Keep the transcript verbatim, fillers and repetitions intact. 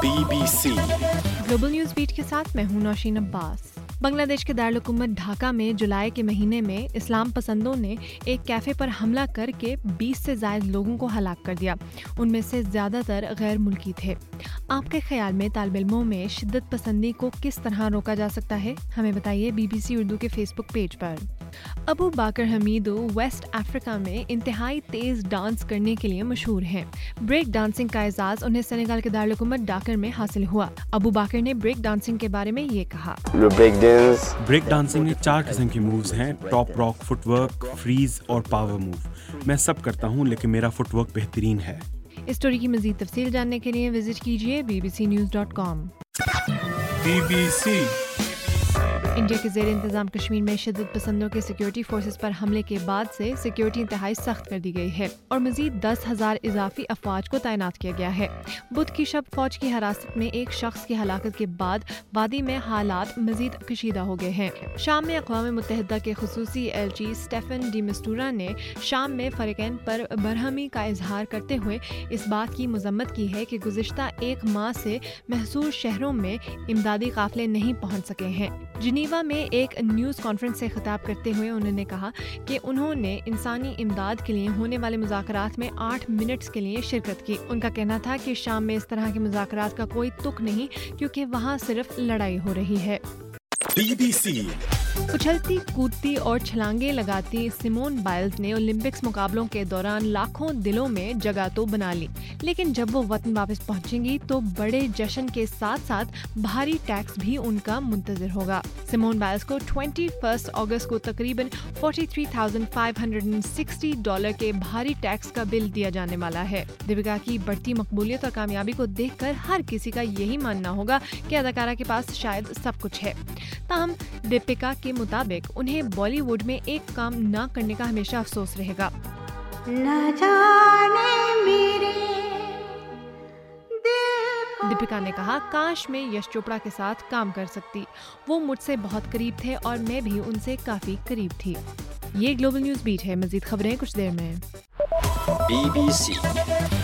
Be B C global news beat کے ساتھ میں ہوں نوشین عباس۔ بنگلہ دیش کے دارالحکومت ڈھاکہ میں جولائی کے مہینے میں اسلام پسندوں نے ایک کیفے پر حملہ کر کے بیس سے زائد لوگوں کو ہلاک کر دیا۔ ان میں سے زیادہ تر غیر ملکی تھے۔ آپ کے خیال میں طالب علموں میں شدت پسندی کو کس طرح روکا جا سکتا ہے؟ ہمیں بتائیے بی بی سی اردو کے فیس بک پیج پر۔ Abu Bakar Hamidou West Africa میں انتہائی تیز ڈانس کرنے کے لیے مشہور ہیں۔ بریک ڈانسنگ کا اعزاز انہیں سینیگال کے دارالحکومت ڈاکر میں حاصل ہوا۔ ابو باکر نے بریک ڈانسنگ کے بارے میں یہ کہا۔ بریک ڈانسنگ میں چار قسم کے مووز ہیں: top rock, footwork, freeze اور پاور موو۔ میں سب کرتا ہوں لیکن میرا فٹ ورک بہترین ہے۔ اس سٹوری کی مزید تفصیل جاننے کے لیے وزٹ کیجیے B B C news dot com. B B C India کے زیر انتظام کشمیر میں شدت پسندوں کے سیکیورٹی فورسز پر حملے کے بعد سے سیکیورٹی انتہائی سخت کر دی گئی ہے اور مزید دس ہزار اضافی افواج کو تعینات کیا گیا ہے۔ بدھ کی شب فوج کی حراست میں ایک شخص کی ہلاکت کے بعد وادی میں حالات مزید کشیدہ ہو گئے ہیں۔ شام میں اقوام متحدہ کے خصوصی ایلچی اسٹیفن ڈی مسٹورا نے شام میں فریقین پر برہمی کا اظہار کرتے ہوئے اس بات کی مذمت کی ہے کہ گزشتہ ایک ماہ سے محصور شہروں میں امدادی قافلے نہیں پہنچ سکے ہیں۔ جنیوا میں ایک نیوز کانفرنس سے خطاب کرتے ہوئے انہوں نے کہا کہ انہوں نے انسانی امداد کے لیے ہونے والے مذاکرات میں آٹھ منٹس کے لیے شرکت کی۔ ان کا کہنا تھا کہ شام میں اس طرح کے مذاکرات کا کوئی تک نہیں کیونکہ وہاں صرف لڑائی ہو رہی ہے۔ بی بی سی اچھلتی کودتی اور چھلانگیں لگاتی سیمون بائلز نے اولمپکس مقابلوں کے دوران لاکھوں دلوں میں جگہ تو بنا لی، لیکن جب وہ وطن واپس پہنچیں گی تو بڑے جشن کے ساتھ ساتھ بھاری ٹیکس بھی ان کا منتظر ہوگا۔ سیمون بائلز کو اکیس اگست کو تقریباً تینتالیس ہزار پانچ سو ساٹھ ڈالر کے بھاری ٹیکس کا بل دیا جانے والا ہے۔ دیپیکا کی بڑھتی مقبولیت اور کامیابی کو دیکھ کر ہر کسی کا یہی ماننا ہوگا کہ اداکارہ کے پاس شاید سب کچھ ہے۔ تاہم دیپیکا کے مطابق انہیں بالی ووڈ میں ایک کام نہ کرنے کا ہمیشہ افسوس رہے گا۔ نہ جانے میرے دیپیکا نے کہا، کاش میں یش چوپڑا کے ساتھ کام کر سکتی، وہ مجھ سے بہت قریب تھے اور میں بھی ان سے کافی قریب تھی۔ یہ گلوبل نیوز بیٹ ہے، مزید خبریں کچھ دیر میں۔ Be B C